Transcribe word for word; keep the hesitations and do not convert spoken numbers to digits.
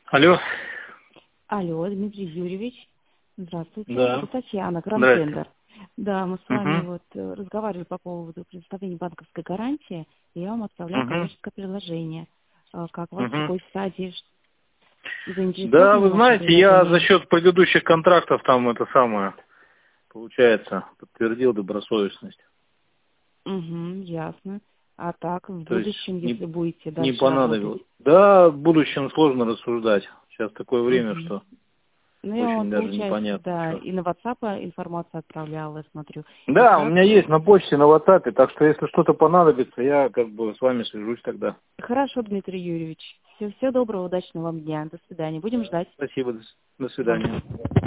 Алло. Алло, Дмитрий Юрьевич. Здравствуйте. Да. Это Татьяна, Здрасте. Гранд-Тендер. Да, мы с вами Угу. вот э, разговаривали по поводу предоставления банковской гарантии, и я вам отправляла Угу. коммерческое предложение. Э, Как у вас, в Угу. какой стадии ш- Да, заинтересованы вы в нашем знаете, я за предложении? счет предыдущих контрактов там это самое, получается, подтвердил добросовестность. Угу, ясно. А так, в То есть будущем, не, если будете не дальше работать? понадобилось. Да, в будущем сложно рассуждать. Сейчас такое время, Угу. что Ну, я вам, очень вот, даже получается, непонятно, да, что. и на WhatsApp информацию отправляла, я смотрю. И Да, у так, меня есть на почте, на WhatsApp, так что если что-то понадобится, я как бы с вами свяжусь тогда. хорошо, Дмитрий Юрьевич. Всего, всего доброго, удачного вам дня. До свидания. Будем ждать. Спасибо, до с- до Вам. свидания.